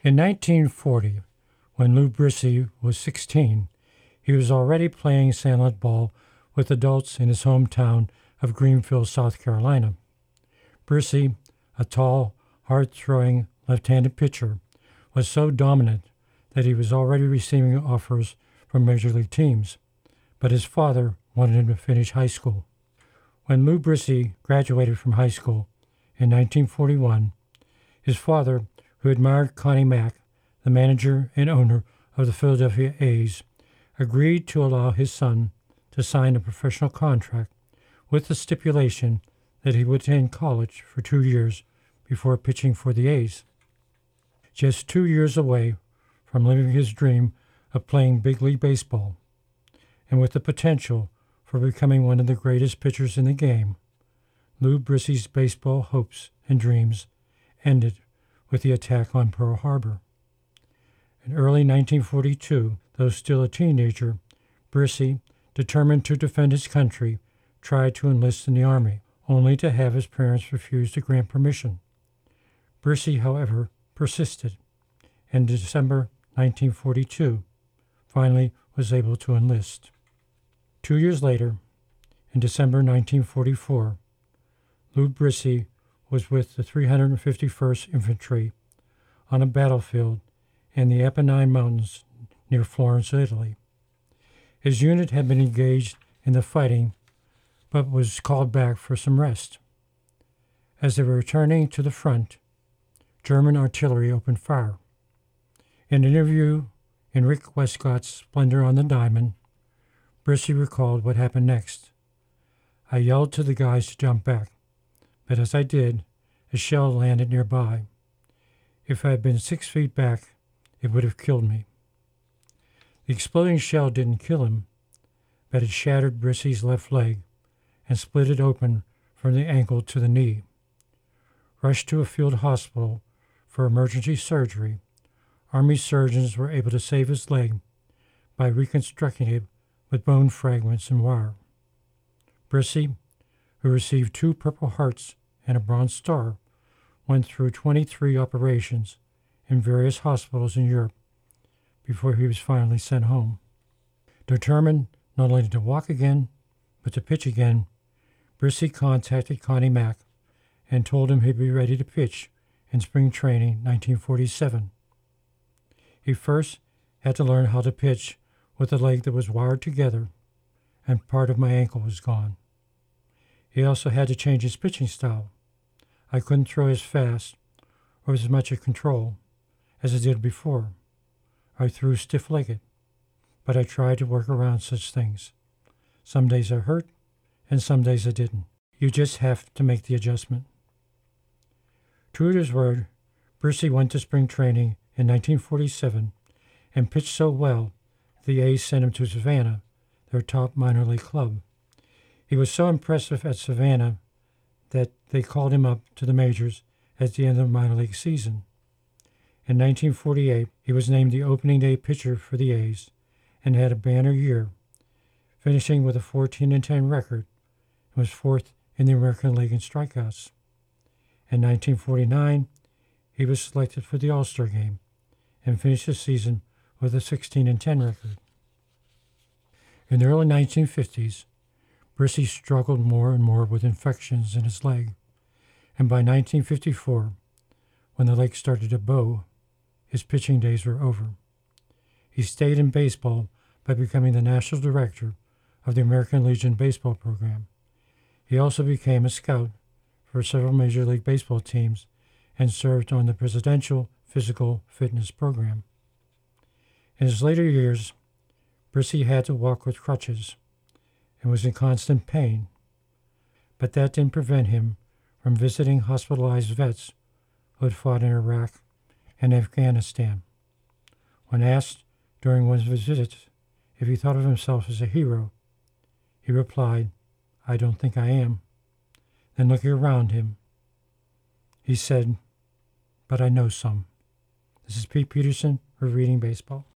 In 1940, when Lou Brissy was 16, he was already playing sandlot ball with adults in his hometown of Greenville, South Carolina. Brissy, a tall, hard-throwing left-handed pitcher, was so dominant that he was already receiving offers from major league teams, but his father wanted him to finish high school. When Lou Brissy graduated from high school in 1941, his father, who admired Connie Mack, the manager and owner of the Philadelphia A's, agreed to allow his son to sign a professional contract with the stipulation that he would attend college for 2 years before pitching for the A's. Just 2 years away from living his dream of playing big league baseball, and with the potential for becoming one of the greatest pitchers in the game, Lou Brissy's baseball hopes and dreams ended with the attack on Pearl Harbor. In early 1942, though still a teenager, Brissy, determined to defend his country, tried to enlist in the Army, only to have his parents refuse to grant permission. Brissy, however, persisted, and in December 1942, finally was able to enlist. 2 years later, in December 1944, Lou Brissy was with the 351st Infantry on a battlefield in the Apennine Mountains near Florence, Italy. His unit had been engaged in the fighting, but was called back for some rest. As they were returning to the front, German artillery opened fire. In an interview in Rick Westcott's Splendor on the Diamond, Brissy recalled what happened next. I yelled to the guys to jump back, but as I did, a shell landed nearby. If I had been 6 feet back, it would have killed me. The exploding shell didn't kill him, but it shattered Brissy's left leg and split it open from the ankle to the knee. Rushed to a field hospital for emergency surgery, Army surgeons were able to save his leg by reconstructing it with bone fragments and wire. Brissy, who received 2 Purple Hearts and a Bronze Star, went through 23 operations in various hospitals in Europe before he was finally sent home. Determined not only to walk again, but to pitch again, Brissy contacted Connie Mack and told him he'd be ready to pitch in spring training 1947. He first had to learn how to pitch with a leg that was wired together, and part of my ankle was gone. He also had to change his pitching style. I couldn't throw as fast or with as much of control as I did before. I threw stiff-legged, but I tried to work around such things. Some days I hurt, and some days I didn't. You just have to make the adjustment. True to his word, Brissy went to spring training in 1947 and pitched so well the A's sent him to Savannah, their top minor league club. He was so impressive at Savannah that they called him up to the majors at the end of the minor league season. In 1948, he was named the opening day pitcher for the A's and had a banner year, finishing with a 14-10 record and was 4th in the American League in strikeouts. In 1949, he was selected for the All-Star Game and finished the season with a 16-10 record. In the early 1950s, Brissy struggled more and more with infections in his leg, and by 1954, when the leg started to bow, his pitching days were over. He stayed in baseball by becoming the national director of the American Legion baseball program. He also became a scout for several Major League Baseball teams and served on the Presidential Physical Fitness Program. In his later years, Brissy had to walk with crutches and was in constant pain, but that didn't prevent him from visiting hospitalized vets who had fought in Iraq and Afghanistan. When asked during one of his visits if he thought of himself as a hero, he replied, "I don't think I am." Then looking around him, he said, "But I know some." This is Pete Peterson for Reading Baseball.